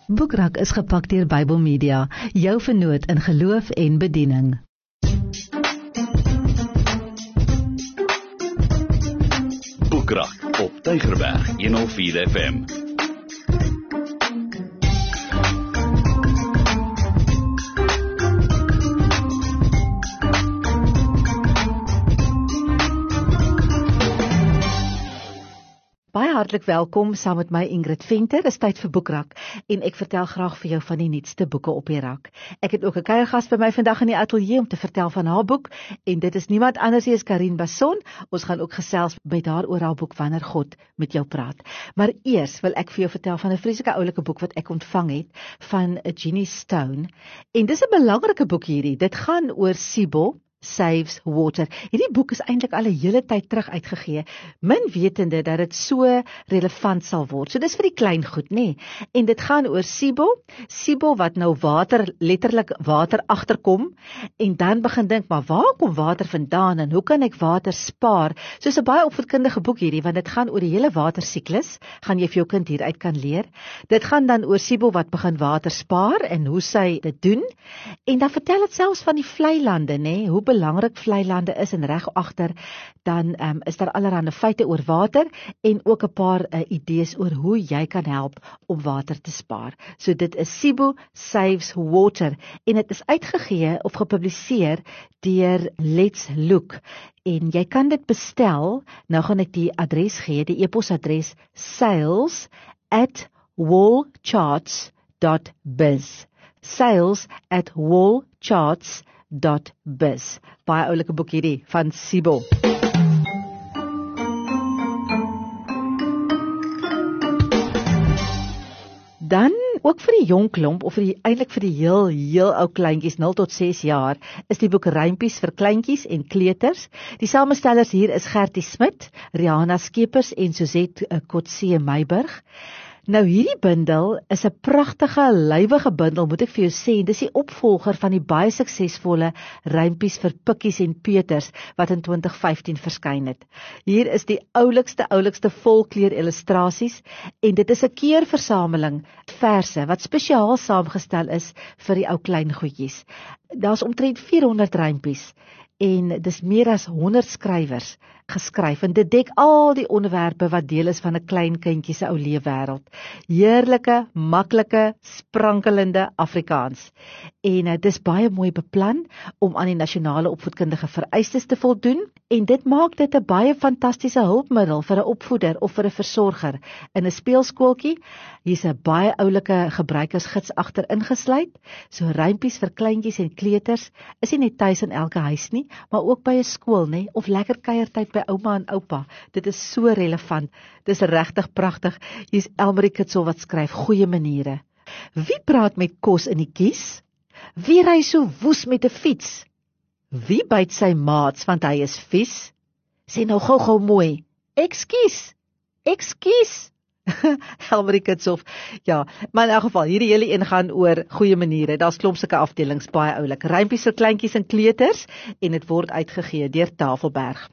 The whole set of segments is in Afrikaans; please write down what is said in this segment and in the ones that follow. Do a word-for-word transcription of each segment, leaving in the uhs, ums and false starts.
Boekrak is gepak deur Bybel Media, jou vernoot in geloof en bediening. Boekrak op Tygerberg honderd vier F M. Baie hartlik welkom saam met my Ingrid Venter. Dit is tyd vir Boekrak en ek vertel graag vir jou van die nuutste boeke op die rak. Ek het ook 'n kuiergas by my vandag in die ateljee om te vertel van haar boek en dit is niemand anders as Karin Basson. Ons gaan ook gesels met haar oor haar boek Wanneer God met jou praat. Maar eers wil ek vir jou vertel van 'n vreeslike oulike boek wat ek ontvang het van Jeannie Stone. En dis 'n belangrike boek hierdie. Dit gaan oor Sibyl Saves Water. Hierdie boek is eintlik al 'n hele tyd terug uitgegee, min wetende dat dit so relevant sal word. So dis vir die klein goed, nê? Nee. En dit gaan oor Sibyl, Sibyl wat nou water, letterlik water agterkom en dan begin dink, maar waar kom water vandaan en hoe kan ek water spaar? So is 'n baie opvoedkundige boek hierdie, want dit gaan oor die hele watersiklus, gaan jy vir jou kind hieruit kan leer. Dit gaan dan oor Sibyl wat begin water spaar en hoe sy dit doen. En dan vertel dit selfs van die vlei lande, nê? Nee. Hoe belangrik vlei lande is en reg agter dan um, is daar allerlei feite oor water en ook 'n paar uh, idees oor hoe jy kan help om water te spaar. So dit is Sibyl Saves Water en dit is uitgegee of gepubliseer deur Let's Look en jy kan dit bestel. Nou gaan ek die adres gee, die e-posadres sales at wallcharts dot biz. sales at wallcharts dot biz. Baie oulike boek hierdie van Sibyl. Dan ook vir die jong klomp of vir die eintlik vir die heel heel ou kleintjies nul tot ses jaar is die boek Rympies vir kleintjies en kleuters. Die samestellers hier is Gertie Smit, Rihanna Skeepers en Suzette Kotse Meiburg. Nou hierdie bundel is 'n pragtige, lywige bundel, moet ek vir jou sê. Dis die opvolger van die baie suksesvolle Rympies vir Pikkies en Peters wat in twintig vyftien verskyn het. Hier is die oulikste, oulikste volkleur illustrasies en dit is 'n keurversameling verse wat spesiaal saamgestel is vir die ou klein goedjies. Daar's omtrent vierhonderd rympies en dis meer as honderd skrywers geskryf en dit dek al die onderwerpe wat deel is van 'n klein kindjie se ou leefwêreld. Heerlike, maklike, sprankelende Afrikaans. En dit is baie mooi beplan om aan die nasionale opvoedkundige vereistes te voldoen en dit maak dit 'n baie fantastiese hulpmiddel vir 'n opvoeder of vir 'n versorger in 'n speelskooltjie. Hier's 'n baie oulike gebruikersgids agter ingesluit. So rympies vir kleintjies en kleuters is nie net tuis in elke huis nie, maar ook by 'n skool, nê, of lekker kuiertyd by ouma en oupa. Dit is so relevant. Dis regtig pragtig. Hier's Elmarie Kitsel wat skryf goeie maniere. Wie praat met kos in die kies? Wie ry so woes met 'n fiets? Wie byt sy maats want hy is vies? Sê nou gou-gou mooi. Ekskuus. Ekskuus. Elmarie Kitsel. Ja, maar in elk geval, hierdie hele een gaan oor goeie maniere. Daar's klomp sulke afdelings, baie oulik. Rympies vir kleintjies en kleuters en dit word uitgegee deur Tafelberg.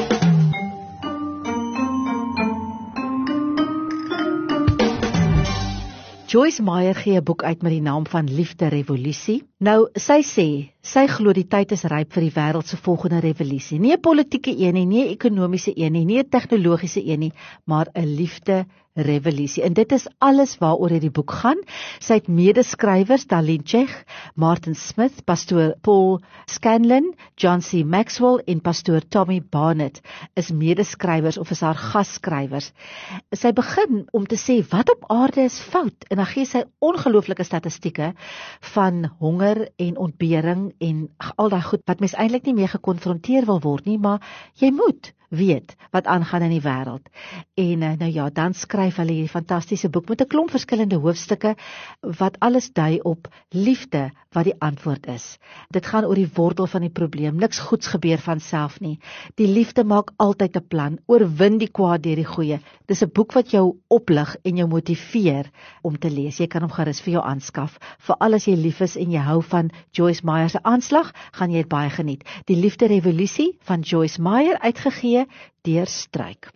Joyce Meyer gee 'n boek uit met die naam van Liefde Revolusie. Nou, sy sê, sy glo die tyd is ryp vir die wêreld se volgende revolusie. Nie 'n politieke een nie, nie 'n ekonomiese een nie, nie 'n tegnologiese een nie, maar 'n liefde revolusie. En dit is alles waaroor hierdie boek gaan. Sy het medeskrywers Darlene Chech, Martin Smith, pastoor Paul Scanlon, John C. Maxwell en pastoor Tommy Barnett is medeskrywers of is haar gasskrywers. Sy begin om te sê wat op aarde is fout en dan gee sy ongelooflike statistieke van honger en ontbering en al daai goed wat mens eintlik nie mee gekonfronteer wil word nie, maar jy moet weet wat aangaan in die wêreld. En nou ja, dan skryf hulle hierdie fantastiese boek met 'n klomp verskillende hoofstukke wat alles dui op liefde wat die antwoord is. Dit gaan oor die wortel van die probleem. Niks goeds gebeur van self nie. Die liefde maak altyd 'n plan. Oorwin die kwaad deur die goeie. Dis 'n boek wat jou oplig en jou motiveer om te lees. Jy kan hom gerus vir jou aanskaf. Veral as jy lief is en jy hou van Joyce Meyer se aanslag, gaan jy dit baie geniet. Die Liefde Revolusie van Joyce Meyer, uitgegee deur Struik.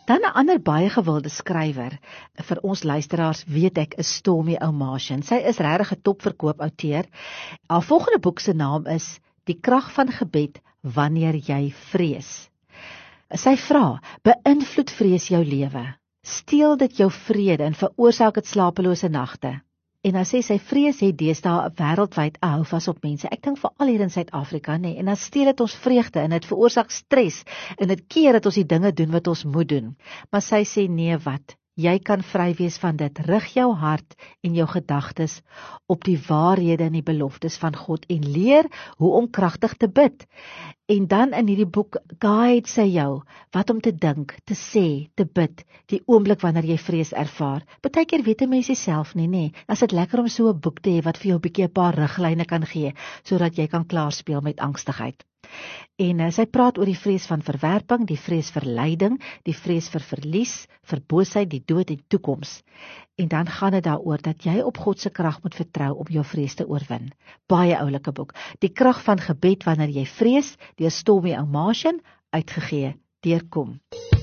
Dan 'n ander baie gewilde skrywer vir ons luisteraars, weet ek, is Stormy Omartian. Sy is regtig 'n topverkoop outeur. Haar volgende boek se naam is Die krag van gebed wanneer jy vrees. Sy vra, beïnvloed vrees jou lewe? Steel dit jou vrede en veroorsaak dit slapelose nagte? En dan sê sy, vrees het deesdae wêreldwyd 'n houvas op mense. Ek dink veral hier in Suid-Afrika, nê. En dan steel dit ons vreugde en dit veroorsaak stres en dit keer dat ons die dinge doen wat ons moet doen. Maar sy sê, nee, wat? Jy kan vry wees van dit. Rig jou hart en jou gedagtes op die waarhede en die beloftes van God en leer hoe om kragtig te bid. En dan in hierdie boek guide sy jou wat om te dink, te sê, te bid, die oomblik wanneer jy vrees ervaar. Partykeer weet 'n mens self nie, nê. As dit lekker om so 'n boek te hê wat vir jou 'n bietjie 'n paar riglyne kan gee, sodat jy kan klaarspeel met angstigheid. En uh, sy praat oor die vrees van verwerping, die vrees vir lyding, die vrees vir verlies, vir boosheid, die dood en toekoms. En dan gaan dit daaroor dat jy op God se krag moet vertrou om jou vrees te oorwin. Baie oulike boek. Die krag van gebed wanneer jy vrees, deur Stormy Omartian, uitgegee deur Kom.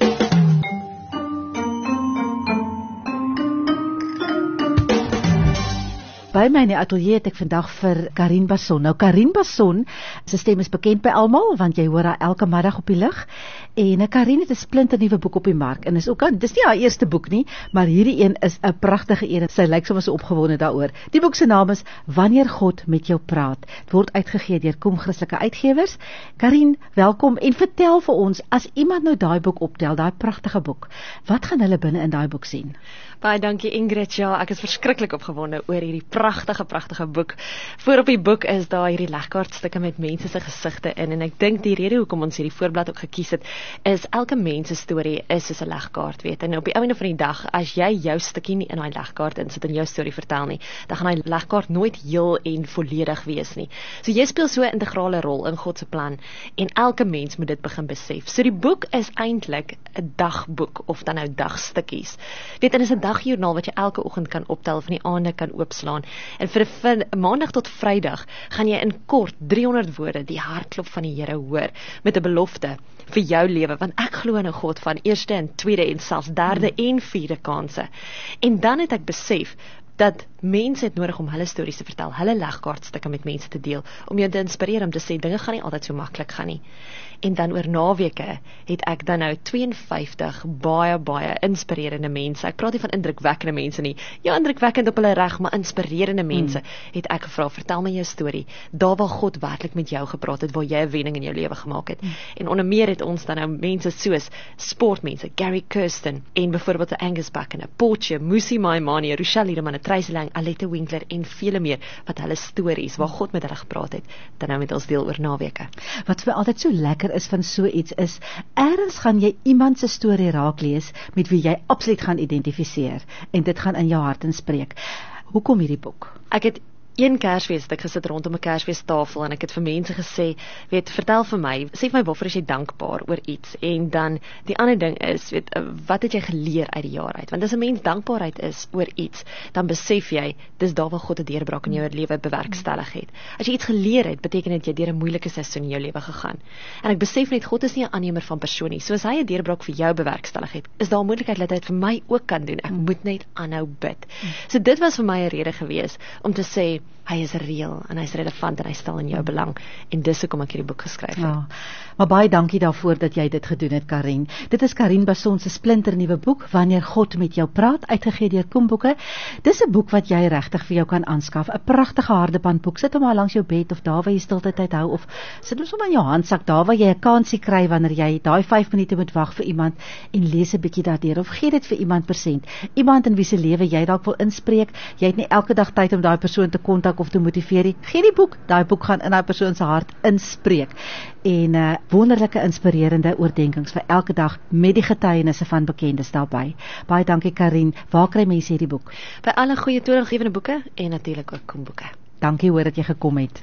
By my in die ateljee het ek vandag vir Karin Basson. Nou Karin Basson, sy stem is bekend by almal want jy hoor haar elke middag op die lug. En Karin het 'n splinternuwe boek op die mark en is ook aan, dis nie haar eerste boek nie, maar hierdie een is 'n pragtige een. Sy lyk sommer so opgewonde daaroor. Die boek se naam is Wanneer God met jou praat. Dit word uitgegee deur Kom Christelike Uitgewers. Karin, welkom en vertel vir ons, as iemand nou daai boek optel, daai pragtige boek, wat gaan hulle binne in daai boek sien? Baie dankie Ingrid, ja, ek is verskriklik opgewonde oor hierdie pragtige, pragtige boek. Voor op die boek is daar hierdie legkaartstukke met mense se gesigte in, en ek dink die rede hoekom ons hierdie voorblad ook gekies het, is elke mens se storie is soos 'n legkaart, weet, en op die einde van die dag, as jy jou stukkie nie in daai legkaart insit en jou storie vertel nie, dan gaan daai legkaart nooit heel en volledig wees nie. So jy speel so 'n integrale rol in God se plan, en elke mens moet dit begin besef. So die boek is eintlik 'n dagboek, of dan nou dagstukkies. Weet, en is 'n dagjoernaal wat jy elke oggend kan optel, van die aande kan oopslaan. En vir, vir maandag tot Vrydag gaan jy in kort driehonderd woorde die hartklop van die Here hoor, met 'n belofte vir jou lewe, want ek glo in 'n God van eerste en tweede en selfs derde hmm. en vierde kanse. En dan het ek besef dat mense het nodig om hulle stories te vertel, hulle legkaartstukke met mense te deel, om jou te inspireer om te sê, dinge gaan nie altyd so maklik gaan nie. En dan oor naweke het ek dan nou twee en vyftig baie, baie inspirerende mense, ek praat nie van indrukwekkende mense nie, ja, indrukwekkend op hulle reg, maar inspirerende mense, hmm. het ek gevra, vertel my jou storie, daar waar God werklik met jou gepraat het, waar jy 'n wending in jou lewe gemaak het. Hmm. En onder meer het ons dan nou mense soos sportmense, Gary Kirsten, en byvoorbeeld 'n Angus Buck, 'n Portia, Musi Maimane, Rochelle Liedeman, 'n Tracy Lang, Alette Winkler en vele meer, wat hulle stories, waar God met hulle gepraat het, dan nou met ons deel oor naweke. Wat vir my altyd so lekker is van so iets is, ergens gaan jy iemand se storie raak lees, met wie jy absoluut gaan identifiseer, en dit gaan in jou hart inspreek. Hoekom hierdie boek? Ek het een Kersfees, ek gesit rondom 'n Kersfeestafel en ek het vir mense gesê, weet, vertel vir my, sê vir my waarvoor is jy dankbaar oor iets, en dan die ander ding is, weet, wat het jy geleer uit die jaar uit, want as 'n mens dankbaarheid is oor iets, dan besef jy, dis daar waar God 'n deurbraak in jou lewe bewerkstellig het. As jy iets geleer het, beteken dit jy deur 'n moeilike seisoen in jou lewe gegaan. En ek besef net, God is nie 'n aannemer van persoon nie, so as hy 'n deurbraak vir jou bewerkstellig het, is daar 'n moontlikheid dat hy dit vir my ook kan doen. Ek moet net aanhou bid. So dit was vir my 'n rede gewees om te sê, hy is reëel en hy is relevant en hy stel in jou belang, en dis hoekom ek hierdie boek geskryf het. Ja, maar baie dankie daarvoor dat jy dit gedoen het, Karin. Dit is Karin Basson se splinternuwe boek, Wanneer God met jou praat, uitgegee deur Kom Boeke. Dis 'n boek wat jy regtig vir jou kan aanskaf, 'n pragtige hardebandboek. Sit hom maar langs jou bed of daar waar jy stilte tyd hou, of sit hom sommer in jou handsak, daar waar jy 'n kansie kry wanneer jy daai vyf minute moet wag vir iemand en lees 'n bietjie daardeur, of gee dit vir iemand persent. Iemand in wie se lewe jy dalk wil inspreek. Jy het nie elke dag tyd om daai persoon te kontak of te motiveer nie. Gee die boek, daai boek gaan in daai persoon se hart inspreek. En uh, wonderlike inspirerende oordeenkings vir elke dag met die getuienisse van bekendes daarbey. Baie dankie, Karin. Waar kry mense hierdie boek? By alle goeie toegangsgewende boeke en natuurlik ook Kom Boeke. Dankie hoor dat jy gekom het.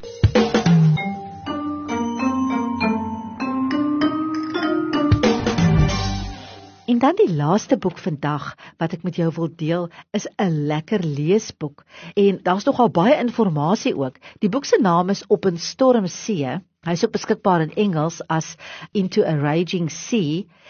En dan die laaste boek vandag wat ek met jou wil deel, is 'n lekker leesboek. En daar's nogal baie inligting ook. Die boek se naam is Op 'n Stormsee. Hy is ook beskikbaar in Engels as Into a Raging Sea.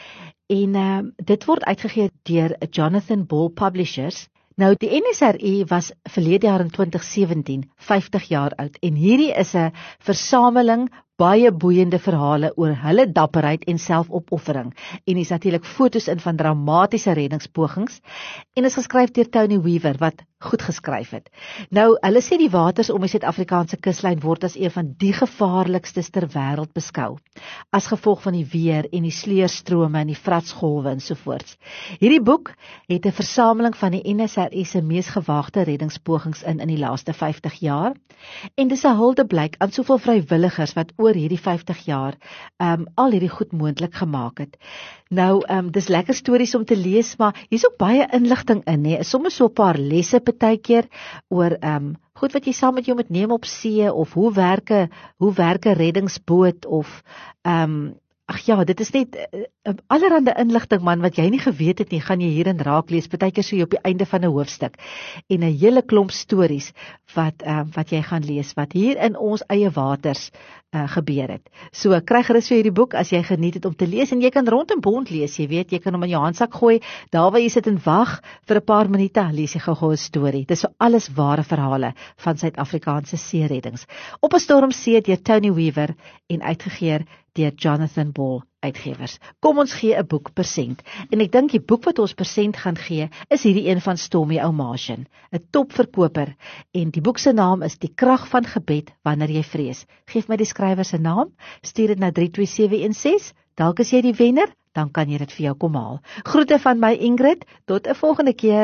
en uh, dit word uitgegee deur Jonathan Ball Publishers. Nou die N S R I was verlede jaar in twintig sewentien vyftig jaar oud en hierdie is 'n versameling baie boeiende verhale oor hulle dapperheid en selfopoffering en is natuurlik fotos in van dramatiese reddingspogings en is geskryf deur Tony Weaver wat goed geskryf het. Nou, hulle sê die waters om die Suid-Afrikaanse kuslyn word as een van die gevaarlikstes ter wêreld beskou, as gevolg van die weer en die sleurstrome en die vratsgolwe ensovoorts. Hierdie boek het 'n versameling van die N S R I se mees gewaagde reddingspogings in in die laaste vyftig jaar en dis 'n huldeblyk aan soveel vrywilligers wat oor hierdie vyftig jaar um, al hierdie goed moontlik gemaak het. Nou, um, dis lekker stories om te lees, maar hier's ook baie inligting in, hè. Sommige so 'n paar lesse partykeer oor um, goed wat jy saam met jou moet neem op see of hoe werk 'n hoe werk 'n reddingsboot of um, ag ja, dit is net uh, allerhande inligting man wat jy nie geweet het nie, gaan jy hierin raak lees, partykeer so jy op die einde van 'n hoofstuk en 'n hele klomp stories wat uh, wat jy gaan lees wat hier in ons eie waters uh, gebeur het. So kry gerus vir hierdie boek as jy geniet het om te lees en jy kan rondom bond lees, jy weet, jy kan hom in jou handsak gooi, daar waar jy sit en wag vir 'n paar minute, lees jy gou-gou 'n storie. Dis vir alles ware verhale van Suid-Afrikaanse seereddings. Op 'n stormsee deur Tony Weaver en uitgegee deur Jonathan Ball Uitgewers. Kom ons gee 'n boek persent. En ek dink die boek wat ons persent gaan gee, is hierdie een van Stormy Omartian, 'n topverkoper. En die boek se naam is Die Krag van Gebed wanneer jy vrees. Geef my die skrywer se naam, stuur dit na drie twee sewe een ses. Dalk is jy die wenner, dan kan jy dit vir jou kom haal. Groete van my Ingrid, tot 'n volgende keer.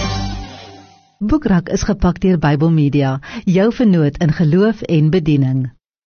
Boekrak is gepak deur Bybel Media, jou vernoot in geloof en bediening.